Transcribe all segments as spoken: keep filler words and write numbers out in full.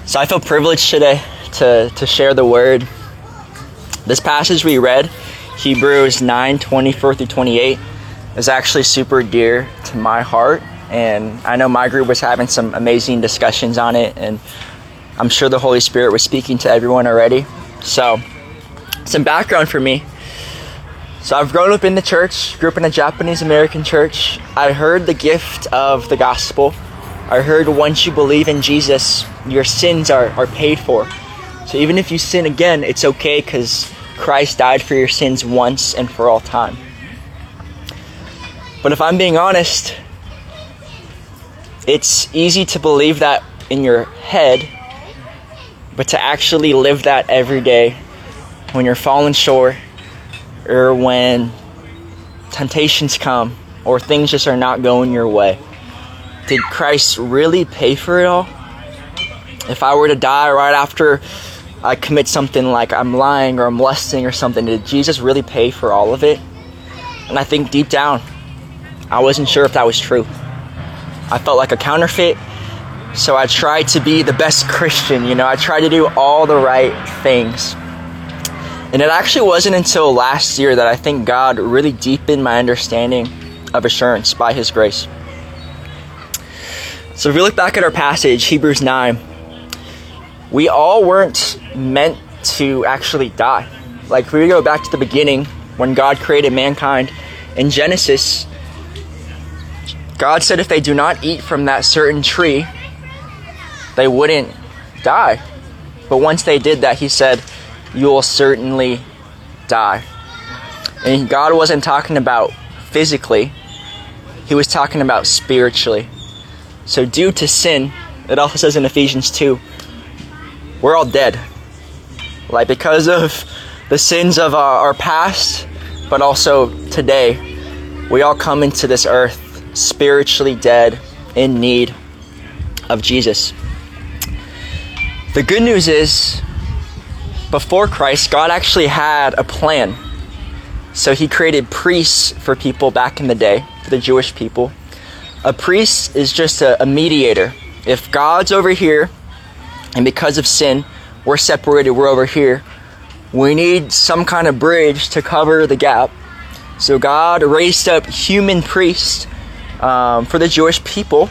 So I feel privileged today to, to share the word. This passage we read, Hebrews nine, twenty-four through twenty-eight, is actually super dear to my heart. And I know my group was having some amazing discussions on it, and I'm sure the Holy Spirit was speaking to everyone already. So, some background for me. So I've grown up in the church, grew up in a Japanese American church. I heard the gift of the gospel. I heard once you believe in Jesus, your sins are, are paid for. So even if you sin again, it's okay because Christ died for your sins once and for all time. But if I'm being honest, it's easy to believe that in your head, but to actually live that every day when you're falling short, or when temptations come, or things just are not going your way. Did Christ really pay for it all? If I were to die right after I commit something like I'm lying or I'm lusting or something, did Jesus really pay for all of it? And I think deep down, I wasn't sure if that was true. I felt like a counterfeit, so I tried to be the best Christian, you know, I tried to do all the right things. And it actually wasn't until last year that I think God really deepened my understanding of assurance by His grace. So if we look back at our passage, Hebrews nine, we all weren't meant to actually die. Like, if we go back to the beginning, when God created mankind, in Genesis, God said if they do not eat from that certain tree, they wouldn't die. But once they did that, He said, you will certainly die. And God wasn't talking about physically, He was talking about spiritually. So due to sin, it also says in Ephesians two, we're all dead. Like, because of the sins of our, our past, but also today, we all come into this earth spiritually dead, in need of Jesus. The good news is, before Christ, God actually had a plan. So He created priests for people back in the day, for the Jewish people. A priest is just a, a mediator. If God's over here, and because of sin, we're separated, we're over here, we need some kind of bridge to cover the gap. So God raised up human priests um, for the Jewish people.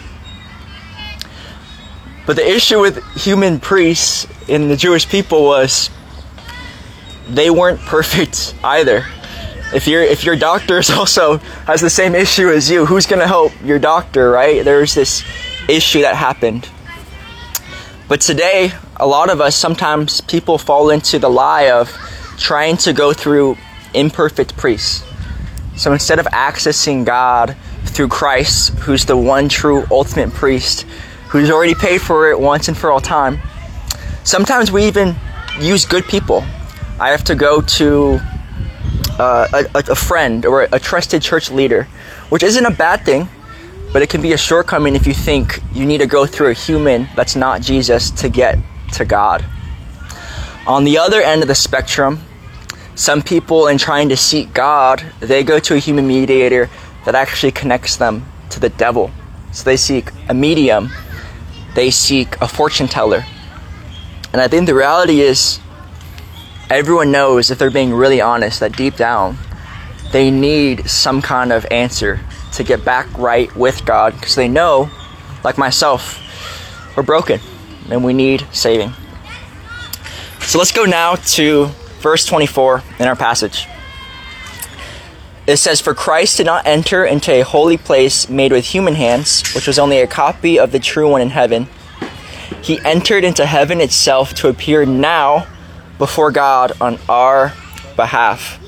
But the issue with human priests in the Jewish people was they weren't perfect either. If your if your doctor also has the same issue as you, who's going to help your doctor, right? There's this issue that happened. But today, a lot of us, sometimes people fall into the lie of trying to go through imperfect priests. So instead of accessing God through Christ, who's the one true ultimate priest, who's already paid for it once and for all time, sometimes we even use good people. I have to go to uh, a, a friend or a trusted church leader, which isn't a bad thing, but it can be a shortcoming if you think you need to go through a human that's not Jesus to get to God. On the other end of the spectrum, some people, in trying to seek God, they go to a human mediator that actually connects them to the devil. So they seek a medium, they seek a fortune teller. And I think the reality is, everyone knows, if they're being really honest, that deep down, they need some kind of answer to get back right with God, because they know, like myself, we're broken and we need saving. So let's go now to verse twenty-four in our passage. It says, "For Christ did not enter into a holy place made with human hands, which was only a copy of the true one in heaven. He entered into heaven itself to appear now before God on our behalf."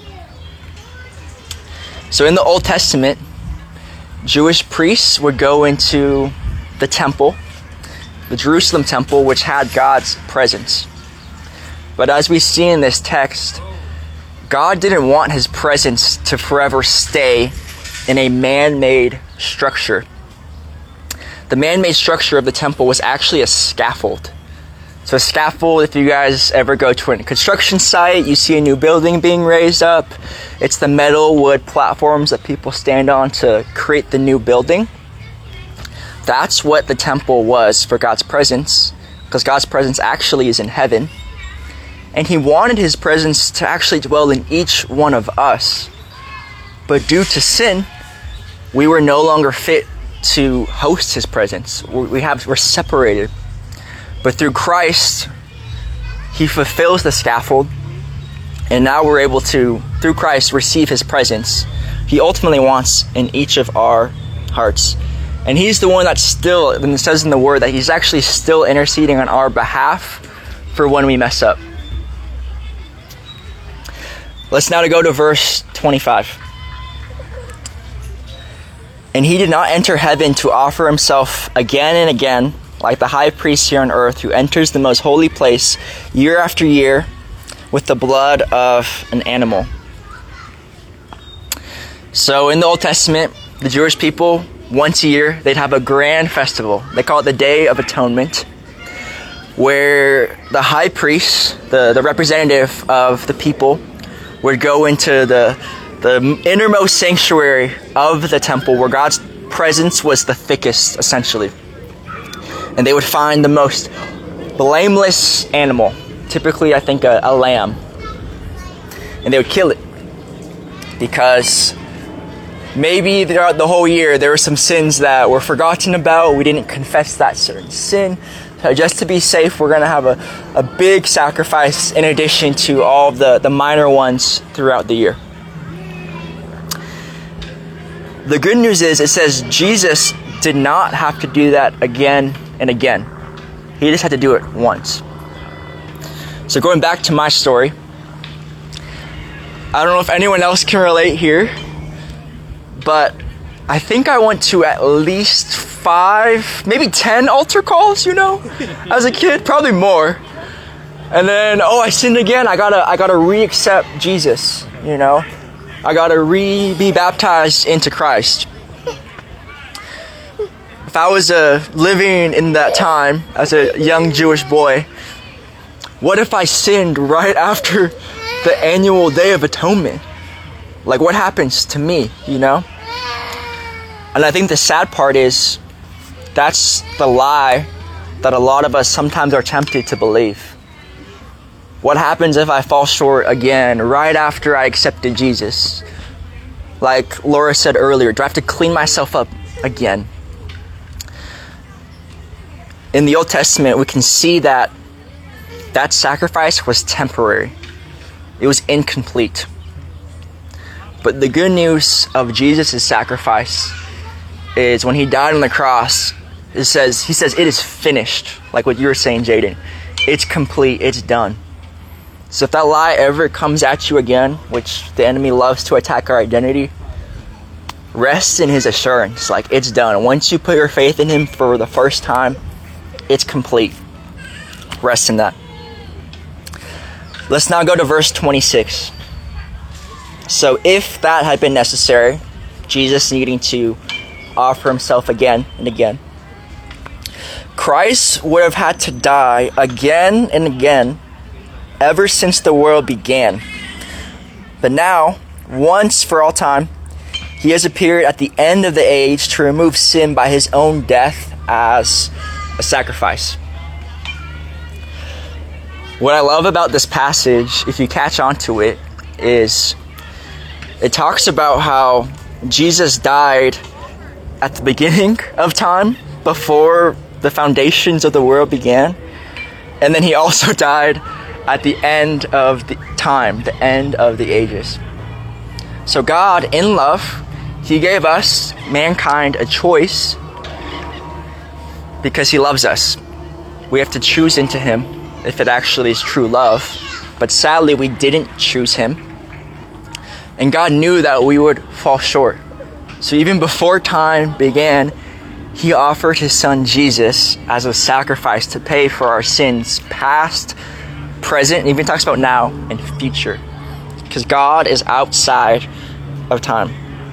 So in the Old Testament, Jewish priests would go into the temple, the Jerusalem temple, which had God's presence. But as we see in this text, God didn't want His presence to forever stay in a man-made structure. The man-made structure of the temple was actually a scaffold. So a scaffold, if you guys ever go to a construction site, you see a new building being raised up. It's the metal wood platforms that people stand on to create the new building. That's what the temple was for God's presence because God's presence actually is in heaven. And he wanted his presence to actually dwell in each one of us. But due to sin, we were no longer fit to host his presence. We have, we're separated. But through Christ, he fulfills the scaffold. And now we're able to, through Christ, receive his presence. He ultimately wants in each of our hearts. And he's the one that's still, and it says in the word that he's actually still interceding on our behalf for when we mess up. Let's now go to verse twenty-five. And he did not enter heaven to offer himself again and again, like the high priest here on earth, who enters the most holy place year after year with the blood of an animal. So in the Old Testament, the Jewish people, once a year, they'd have a grand festival. They call it the Day of Atonement, where the high priest, the, the representative of the people, would go into the, the innermost sanctuary of the temple, where God's presence was the thickest, essentially. And they would find the most blameless animal, typically, I think, a, a lamb. And they would kill it. Because maybe throughout the whole year, there were some sins that were forgotten about. We didn't confess that certain sin. So just to be safe, we're going to have a, a big sacrifice in addition to all the, the minor ones throughout the year. The good news is, it says Jesus did not have to do that again and again. He just had to do it once. So going back to my story, I don't know if anyone else can relate here, but I think I went to at least five, maybe ten altar calls, you know, as a kid, probably more. And then, oh, I sinned again. I gotta, I gotta re-accept Jesus, you know. I gotta re be baptized into Christ. If I was uh, living in that time as a young Jewish boy, what if I sinned right after the annual Day of Atonement? Like, what happens to me, you know? And I think the sad part is, that's the lie that a lot of us sometimes are tempted to believe. What happens if I fall short again right after I accepted Jesus? Like Laura said earlier, do I have to clean myself up again? In the Old Testament, we can see that that sacrifice was temporary. It was incomplete. But the good news of Jesus' sacrifice is when he died on the cross, it says, he says, it is finished. Like what you were saying, Jaden. It's complete. It's done. So if that lie ever comes at you again, which the enemy loves to attack our identity, rest in his assurance. Like, it's done. Once you put your faith in him for the first time, it's complete. Rest in that. Let's now go to verse twenty-six. So if that had been necessary, Jesus needing to offer himself again and again, Christ would have had to die again and again ever since the world began. But now, once for all time, he has appeared at the end of the age to remove sin by his own death as a sacrifice. What I love about this passage, if you catch on to it, is it talks about how Jesus died at the beginning of time, before the foundations of the world began. And then he also died at the end of the time, the end of the ages. So God, in love, he gave us, mankind, a choice because he loves us. We have to choose into him if it actually is true love. But sadly, we didn't choose him. And God knew that we would fall short. So even before time began, he offered his son Jesus as a sacrifice to pay for our sins, past, present, and even talks about now and future. Because God is outside of time.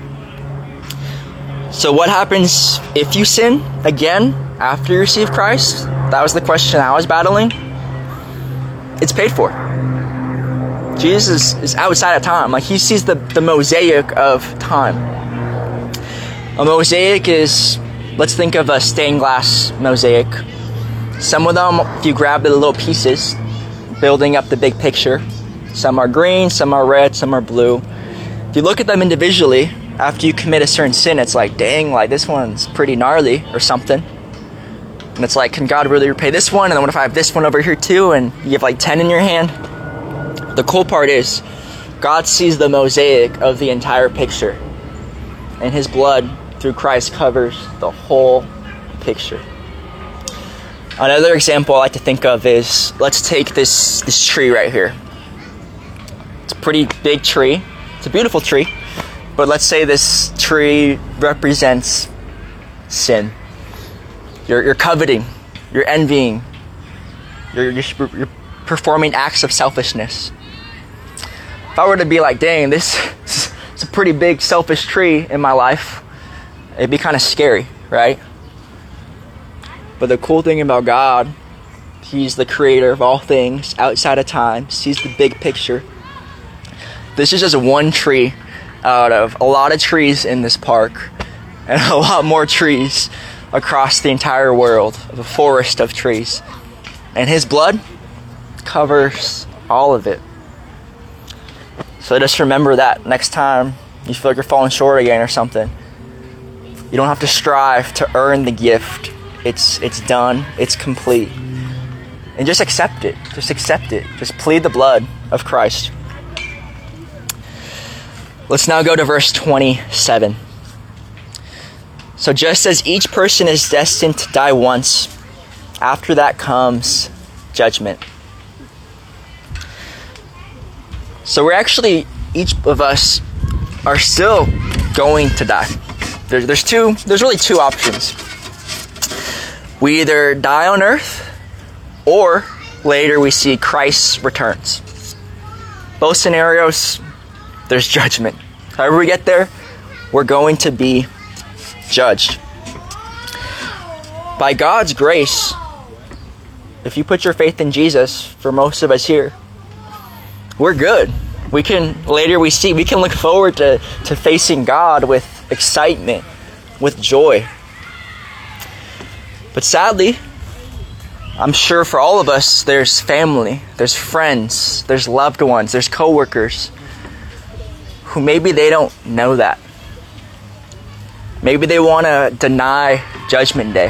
So what happens if you sin again after you receive Christ? That was the question I was battling. It's paid for. Jesus is outside of time. Like, he sees the, the mosaic of time. A mosaic is, let's think of a stained glass mosaic. Some of them, if you grab the little pieces, building up the big picture. Some are green, some are red, some are blue. If you look at them individually, after you commit a certain sin, it's like, dang, like this one's pretty gnarly or something. And it's like, can God really repay this one? And then what if I have this one over here too? And you have like ten in your hand. The cool part is, God sees the mosaic of the entire picture. And his blood through Christ covers the whole picture. Another example I like to think of is, let's take this, this tree right here. It's a pretty big tree. It's a beautiful tree. But let's say this tree represents sin. You're, you're coveting. You're envying. You're, you're, you're performing acts of selfishness. If I were to be like, dang, this is a pretty big selfish tree in my life, it'd be kind of scary, right? But the cool thing about God, he's the creator of all things outside of time, sees the big picture. This is just one tree out of a lot of trees in this park and a lot more trees across the entire world, of a forest of trees. And his blood covers all of it. So just remember that next time you feel like you're falling short again or something. You don't have to strive to earn the gift. It's it's done. It's complete. And just accept it. Just accept it. Just plead the blood of Christ. Let's now go to verse twenty-seven. So just as each person is destined to die once, after that comes judgment. So we're actually, each of us are still going to die. There's, there's two, there's really two options. We either die on earth, or later we see Christ's returns. Both scenarios, there's judgment. However we get there, we're going to be judged. By God's grace, if you put your faith in Jesus, for most of us here, we're good. We can, later we see, we can look forward to, to facing God with excitement, with joy. But sadly, I'm sure for all of us, there's family, there's friends, there's loved ones, there's coworkers who maybe they don't know that. Maybe they want to deny Judgment Day.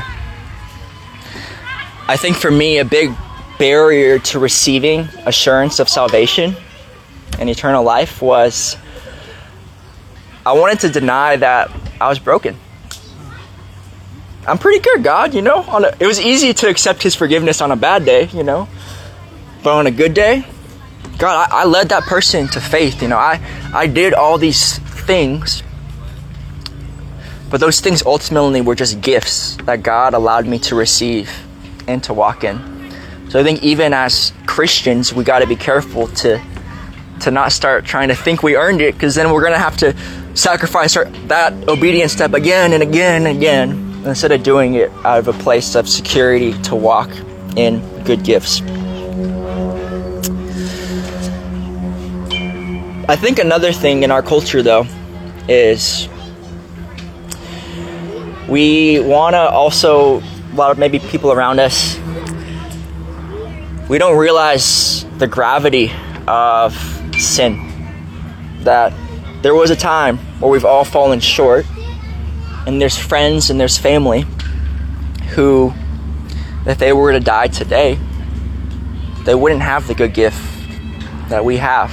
I think for me, a big barrier to receiving assurance of salvation and eternal life was I wanted to deny that I was broken. I'm pretty good, God, you know. On a, it was easy to accept his forgiveness on a bad day, you know. But on a good day, God, I, I led that person to faith, you know. I, I did all these things. But those things ultimately were just gifts that God allowed me to receive and to walk in. So I think even as Christians, we got to be careful to to not start trying to think we earned it, because then we're going to have to sacrifice our, that obedience step again and again and again, instead of doing it out of a place of security to walk in good gifts. I think another thing in our culture, though, is we want to also, a lot of maybe people around us, we don't realize the gravity of sin. That there was a time where we've all fallen short, and there's friends and there's family who, if they were to die today, they wouldn't have the good gift that we have.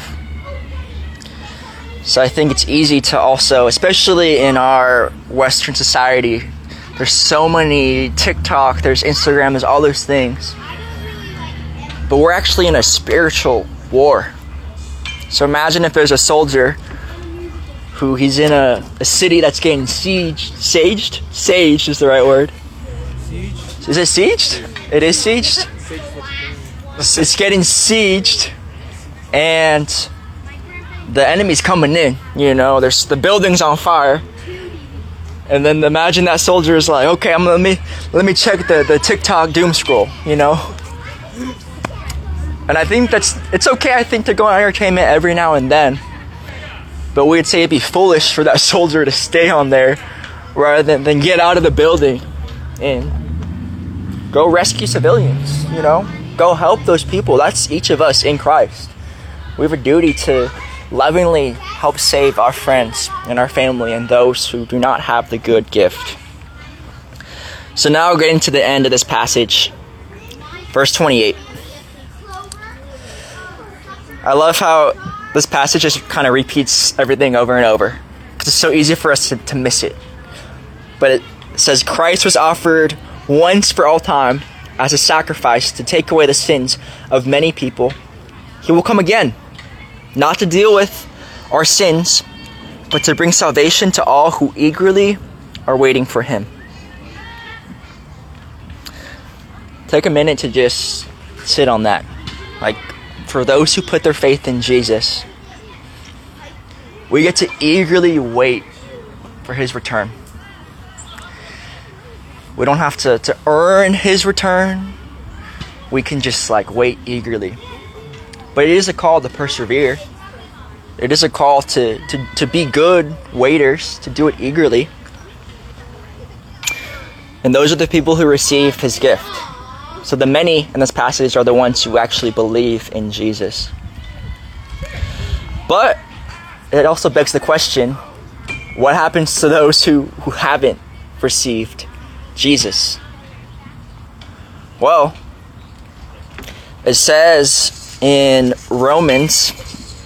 So I think it's easy to also, especially in our Western society, there's so many TikTok, there's Instagram, there's all those things. But we're actually in a spiritual war. So imagine if there's a soldier who he's in a, a city that's getting sieged. Saged? Saged is the right word. Sieged. Is it sieged? It is sieged? It's, it's getting sieged. And the enemy's coming in, you know, there's the building's on fire. And then imagine that soldier is like, okay, I'm let me let me check the, the TikTok doom scroll, you know. And I think that's it's okay, I think, to go on entertainment every now and then. But we'd say it'd be foolish for that soldier to stay on there rather than, than get out of the building. And Go rescue civilians, you know? Go help those people. That's each of us in Christ. We have a duty to lovingly help save our friends and our family and those who do not have the good gift. So now getting to the end of this passage, verse twenty-eight. I love how this passage just kind of repeats everything over and over, because it's so easy for us to, to miss it. But it says, Christ was offered once for all time as a sacrifice to take away the sins of many people. He will come again, not to deal with our sins, but to bring salvation to all who eagerly are waiting for him. Take a minute to just sit on that. Like, for those who put their faith in Jesus, we get to eagerly wait for his return. We don't have to, to earn his return. We can just like wait eagerly. But it is a call to persevere. It is a call to, to, to be good waiters, to do it eagerly. And those are the people who receive his gift. So the many in this passage are the ones who actually believe in Jesus. But it also begs the question, what happens to those who, who haven't received Jesus? Well, it says in Romans,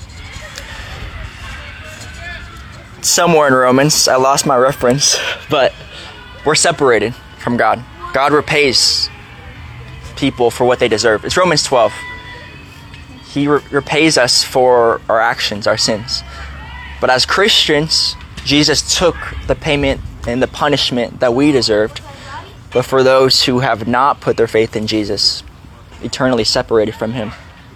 somewhere in Romans, I lost my reference, but we're separated from God. God repays people for what they deserve. It's Romans twelve. He re- repays us for our actions, our sins. But as Christians, Jesus took the payment and the punishment that we deserved. But for those who have not put their faith in Jesus, eternally separated from him.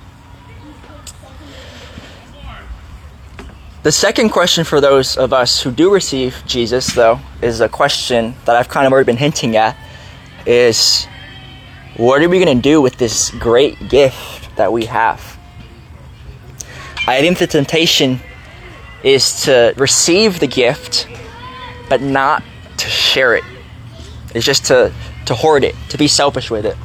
The second question for those of us who do receive Jesus, though, is a question that I've kind of already been hinting at, is what are we going to do with this great gift that we have? I think the temptation is to receive the gift, but not to share it. It's just to, to hoard it, to be selfish with it.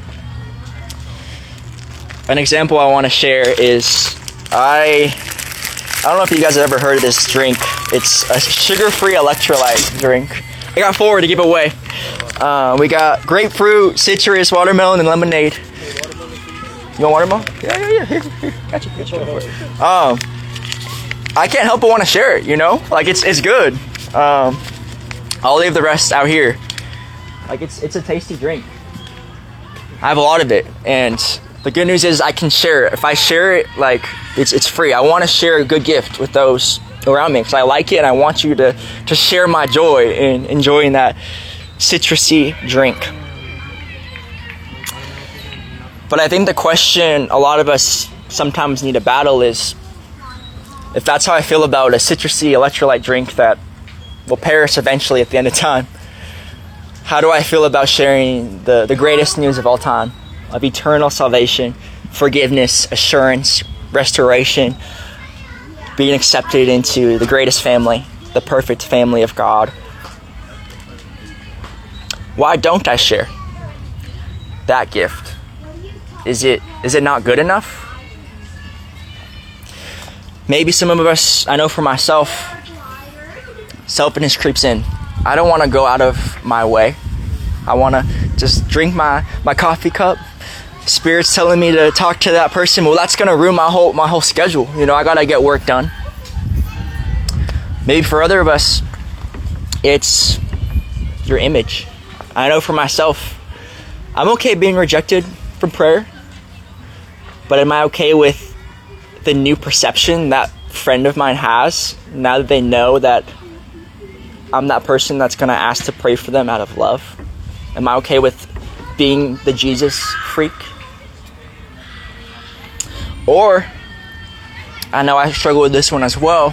An example I want to share is, I I don't know if you guys have ever heard of this drink. It's a sugar-free electrolyte drink. I got four to give away. Uh, we got grapefruit, citrus, watermelon, and lemonade. You want watermelon? Yeah, yeah, yeah. Here, here. Gotcha, gotcha. Um, I can't help but want to share it, you know? Like, it's it's good. Um, I'll leave the rest out here. Like, it's it's a tasty drink. I have a lot of it, and the good news is I can share it. If I share it, like, it's it's free. I want to share a good gift with those around me because I like it, and I want you to, to share my joy in enjoying that citrusy drink. But I think the question a lot of us sometimes need to battle is, if that's how I feel about a citrusy electrolyte drink that will perish eventually at the end of time, how do I feel about sharing the, the greatest news of all time, of eternal salvation, forgiveness, assurance, restoration, being accepted into the greatest family, the perfect family of God? Why don't I share that gift? Is it is it not good enough? Maybe some of us, I know for myself, selfishness creeps in. I don't want to go out of my way. I want to just drink my, my coffee cup. Spirit's telling me to talk to that person. Well, that's going to ruin my whole my whole schedule. You know, I got to get work done. Maybe for other of us, it's your image. I know for myself, I'm okay being rejected from prayer. But am I okay with the new perception that friend of mine has now that they know that I'm that person that's going to ask to pray for them out of love? Am I okay with being the Jesus freak? Or, I know I struggle with this one as well.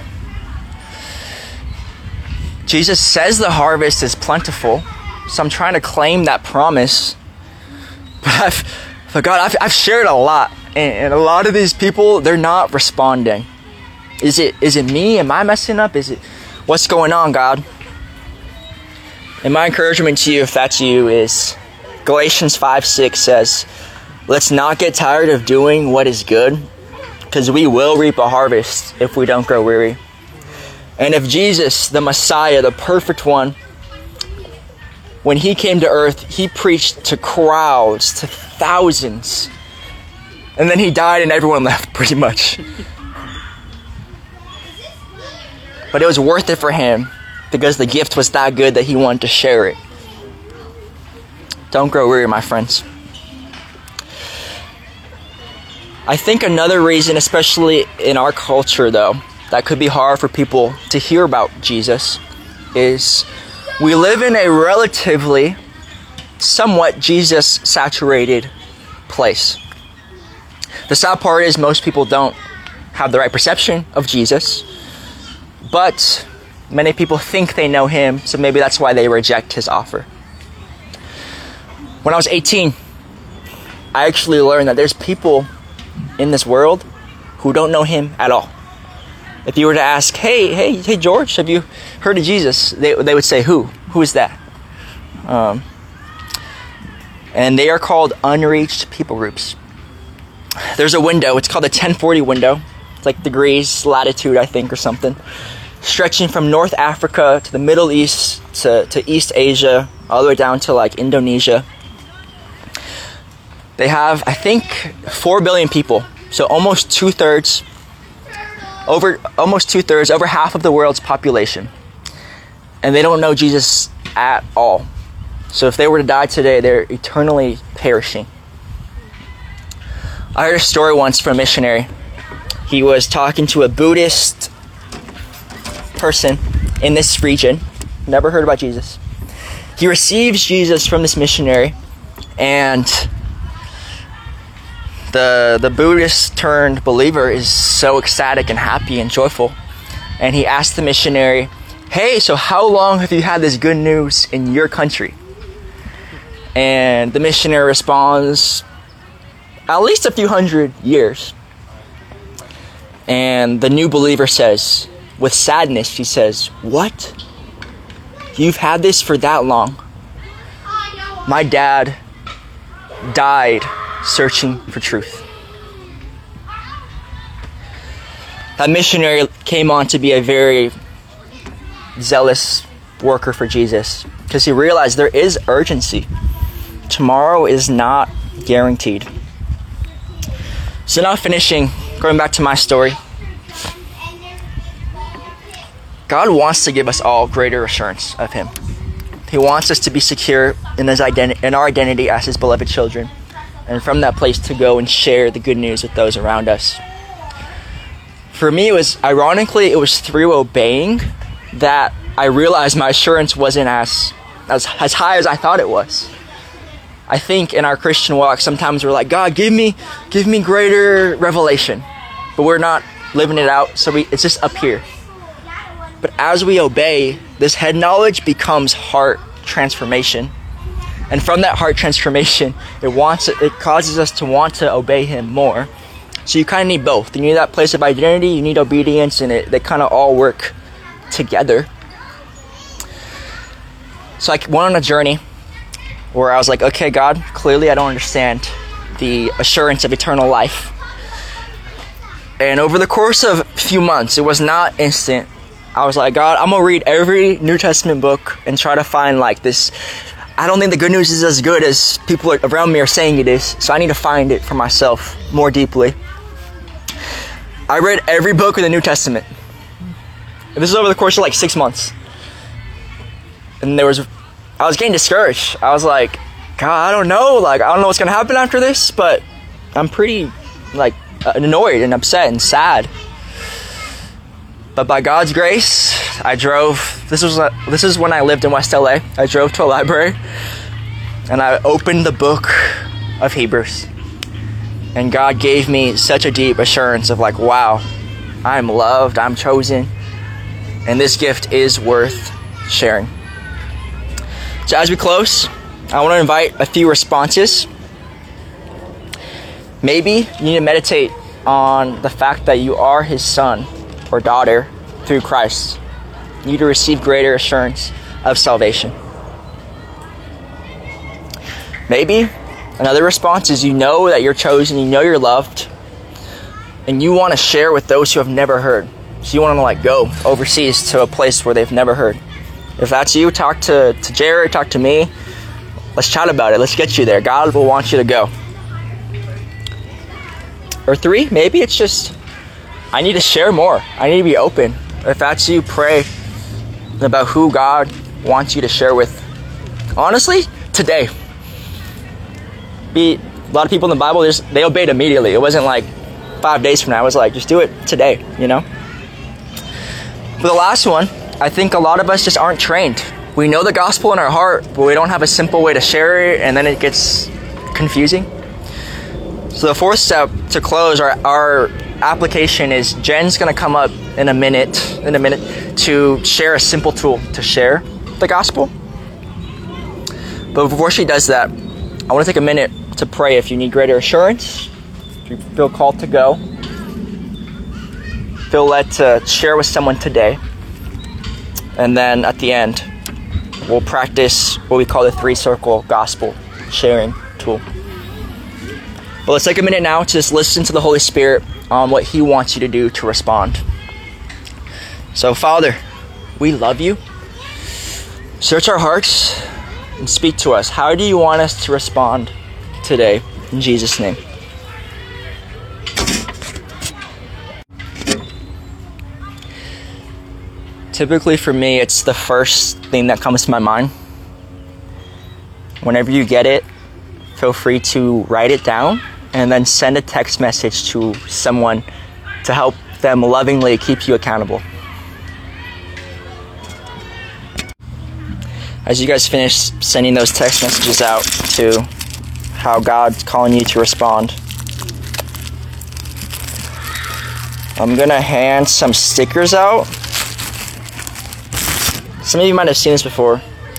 Jesus says the harvest is plentiful, so I'm trying to claim that promise. But I've, but God, I've, I've shared a lot, and, and a lot of these people, they're not responding. Is it is it me? Am I messing up? Is it, what's going on, God? And my encouragement to you, if that's you, is Galatians five six says, let's not get tired of doing what is good, because we will reap a harvest if we don't grow weary. And if Jesus, the Messiah, the perfect one, when he came to earth, he preached to crowds, to thousands. And then he died and everyone left, pretty much. But it was worth it for him because the gift was that good that he wanted to share it. Don't grow weary, my friends. I think another reason, especially in our culture, though, that could be hard for people to hear about Jesus is we live in a relatively, somewhat Jesus-saturated place. The sad part is most people don't have the right perception of Jesus, but many people think they know him, so maybe that's why they reject his offer. When I was eighteen, I actually learned that there's people in this world who don't know him at all. If you were to ask, hey, hey, hey, George, have you heard of Jesus? They, they would say, who? Who is that? Um, and they are called unreached people groups. There's a window, it's called the ten forty window. It's like degrees, latitude, I think, or something. Stretching from North Africa to the Middle East to, to East Asia, all the way down to like Indonesia. They have, I think, four billion people. So almost two-thirds, over almost two-thirds, over half of the world's population. And they don't know Jesus at all. So if they were to die today, they're eternally perishing. I heard a story once from a missionary. He was talking to a Buddhist person in this region. Never heard about Jesus. He receives Jesus from this missionary, and the the Buddhist turned believer is so ecstatic and happy and joyful. And he asked the missionary, hey, so how long have you had this good news in your country? And the missionary responds, at least a few hundred years. And the new believer says, with sadness, she says, what? You've had this for that long? My dad died searching for truth. That missionary came on to be a very zealous worker for Jesus because he realized there is urgency. Tomorrow is not guaranteed. So now finishing, going back to my story. God wants to give us all greater assurance of him. He wants us to be secure in his identi- in our identity as his beloved children. And from that place to go and share the good news with those around us. For me, it was, ironically, it was through obeying that I realized my assurance wasn't as, as, as high as I thought it was. I think in our Christian walk, sometimes we're like, God, give me, give me greater revelation. But we're not living it out, so we, it's just up here. But as we obey, this head knowledge becomes heart transformation. And from that heart transformation, it wants it causes us to want to obey him more. So you kind of need both. You need that place of identity, you need obedience, and it, they kind of all work together. So I went on a journey where I was like, okay, God, clearly I don't understand the assurance of eternal life. And over the course of a few months, it was not instant. I was like, God, I'm going to read every New Testament book and try to find like this. I don't think the good news is as good as people around me are saying it is. So I need to find it for myself more deeply. I read every book in the New Testament. This is over the course of like six months. And there was, I was getting discouraged. I was like, God, I don't know. Like, I don't know what's going to happen after this, but I'm pretty like annoyed and upset and sad. But by God's grace, I drove, this was a, this is when I lived in West L A. I drove to a library and I opened the book of Hebrews. And God gave me such a deep assurance of like, wow, I'm loved, I'm chosen, and this gift is worth sharing. So as we close, I want to invite a few responses. Maybe you need to meditate on the fact that you are his son or daughter through Christ. You need to receive greater assurance of salvation. Maybe another response is you know that you're chosen, you know you're loved, and you want to share with those who have never heard. So you want to like go overseas to a place where they've never heard. If that's you, talk to, to Jared, talk to me. Let's chat about it. Let's get you there. God will want you to go. Or three, maybe it's just, I need to share more. I need to be open. If that's you, pray about who God wants you to share with. Honestly, today. Be a lot of people in the Bible, just, they obeyed immediately. It wasn't like five days from now. It was like, just do it today, you know? For the last one, I think a lot of us just aren't trained. We know the gospel in our heart, but we don't have a simple way to share it, and then it gets confusing. So the fourth step to close our, our application is Jen's going to come up in a minute, in a minute to share a simple tool to share the gospel. But before she does that, I want to take a minute to pray if you need greater assurance, if you feel called to go, feel led to share with someone today. And then at the end, we'll practice what we call the three-circle gospel sharing tool. But let's take a minute now to just listen to the Holy Spirit on what He wants you to do to respond. So, Father, we love you. Search our hearts and speak to us. How do you want us to respond today? In Jesus' name. Typically for me, it's the first thing that comes to my mind. Whenever you get it, feel free to write it down and then send a text message to someone to help them lovingly keep you accountable. As you guys finish sending those text messages out to how God's calling you to respond, I'm gonna hand some stickers out. Some of you might have seen this before.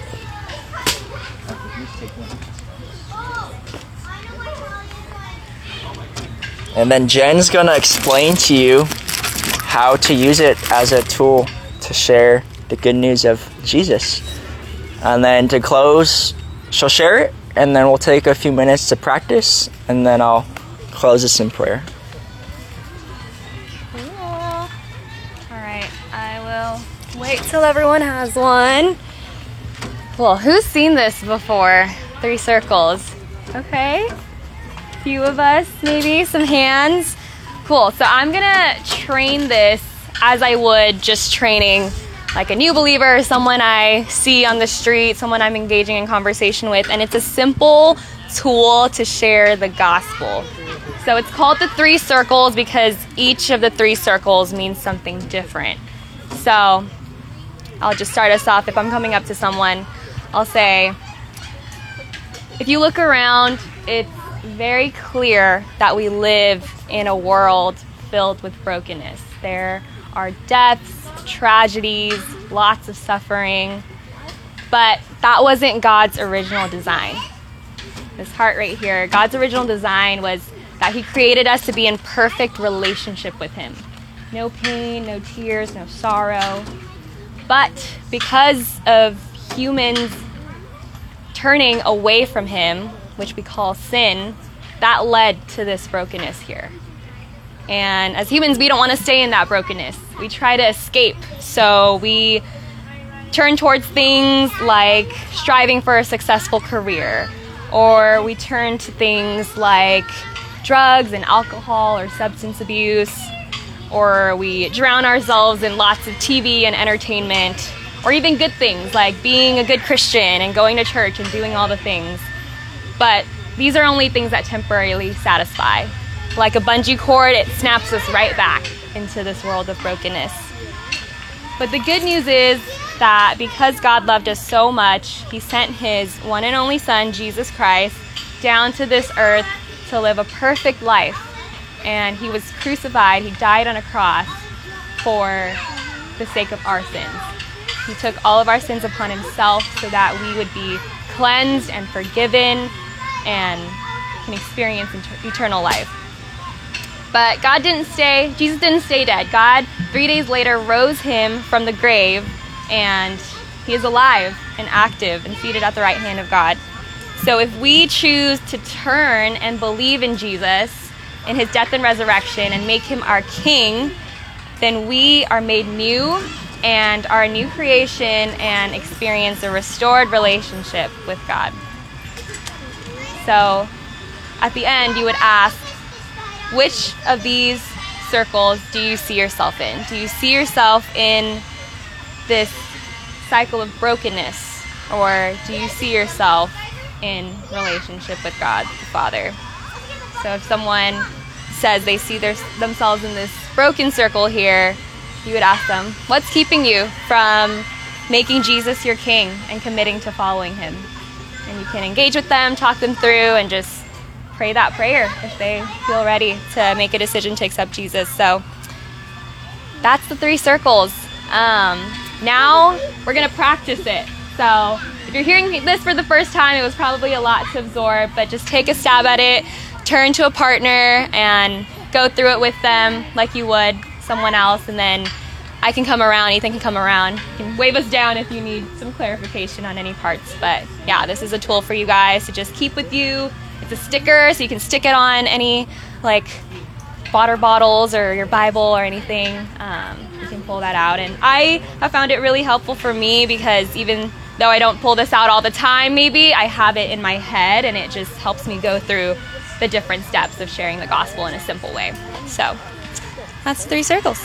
And then Jen's gonna explain to you how to use it as a tool to share the good news of Jesus. And then to close, she'll share it, and then we'll take a few minutes to practice, and then I'll close this in prayer. Wait till everyone has one. Well, who's seen this before? Three circles. Okay. A few of us, maybe. Some hands. Cool. So I'm going to train this as I would just training like a new believer, someone I see on the street, someone I'm engaging in conversation with. And it's a simple tool to share the gospel. So it's called the three circles because each of the three circles means something different. So I'll just start us off. If I'm coming up to someone, I'll say, if you look around, it's very clear that we live in a world filled with brokenness. There are deaths, tragedies, lots of suffering, but that wasn't God's original design. This heart right here, God's original design was that He created us to be in perfect relationship with Him. No pain, no tears, no sorrow. But because of humans turning away from Him, which we call sin, that led to this brokenness here. And as humans, we don't want to stay in that brokenness. We try to escape. So we turn towards things like striving for a successful career, or we turn to things like drugs and alcohol or substance abuse, or we drown ourselves in lots of T V and entertainment, or even good things like being a good Christian and going to church and doing all the things. But these are only things that temporarily satisfy. Like a bungee cord, it snaps us right back into this world of brokenness. But the good news is that because God loved us so much, He sent His one and only Son, Jesus Christ, down to this earth to live a perfect life. And He was crucified, He died on a cross for the sake of our sins. He took all of our sins upon Himself so that we would be cleansed and forgiven and can experience eternal life. But God didn't stay, Jesus didn't stay dead. God, three days later, rose Him from the grave, and He is alive and active and seated at the right hand of God. So if we choose to turn and believe in Jesus, in his death and resurrection, and make him our king, then we are made new and are a new creation and experience a restored relationship with God. So at the end, you would ask, which of these circles do you see yourself in? Do you see yourself in this cycle of brokenness, or do you see yourself in relationship with God the Father? So if someone says they see their, themselves in this broken circle here, you would ask them, what's keeping you from making Jesus your king and committing to following him? And you can engage with them, talk them through, and just pray that prayer if they feel ready to make a decision to accept Jesus. So that's the three circles. Um, now we're going to practice it. So if you're hearing this for the first time, it was probably a lot to absorb, but just take a stab at it, turn to a partner, and go through it with them like you would someone else, and then I can come around, Ethan can come around. You can wave us down if you need some clarification on any parts. But yeah, this is a tool for you guys to just keep with you. It's a sticker, so you can stick it on any like water bottles or your Bible or anything. Um, you can pull that out. And I have found it really helpful for me because even though I don't pull this out all the time, maybe I have it in my head, and it just helps me go through the different steps of sharing the gospel in a simple way. So that's three circles.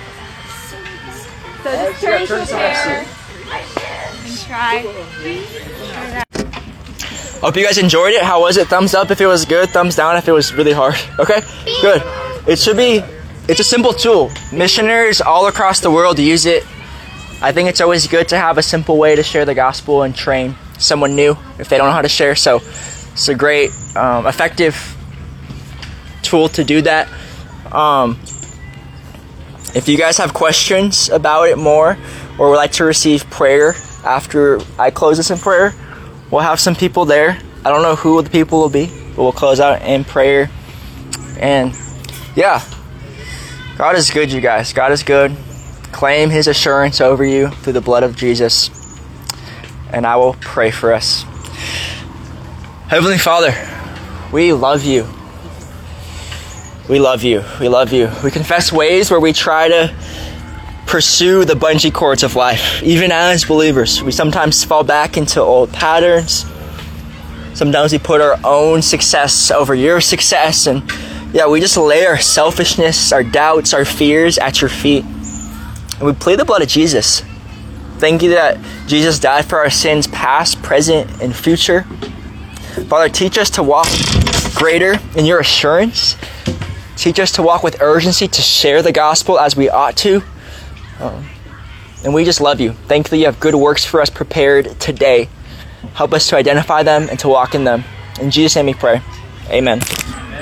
So just turn to a pair and try. try that. Hope you guys enjoyed it. How was it? Thumbs up if it was good. Thumbs down if it was really hard. Okay? Good. It should be, it's a simple tool. Missionaries all across the world use it. I think it's always good to have a simple way to share the gospel and train someone new if they don't know how to share. So it's a great, um, effective tool to do that. Um, if you guys have questions about it more, or would like to receive prayer after I close this in prayer, we'll have some people there. I don't know who the people will be, but we'll close out in prayer. And yeah, God is good, you guys. God is good. Claim his assurance over you through the blood of Jesus. And I will pray for us. Heavenly Father, we love you. We love you. We love you. We confess ways where we try to pursue the bungee cords of life. Even as believers, we sometimes fall back into old patterns. Sometimes we put our own success over your success. And yeah, we just lay our selfishness, our doubts, our fears at your feet. And we plead the blood of Jesus. Thank you that Jesus died for our sins, past, present, and future. Father, teach us to walk greater in your assurance. Teach us to walk with urgency to share the gospel as we ought to. Um, and we just love you. Thankfully, you have good works for us prepared today. Help us to identify them and to walk in them. In Jesus' name we pray. Amen.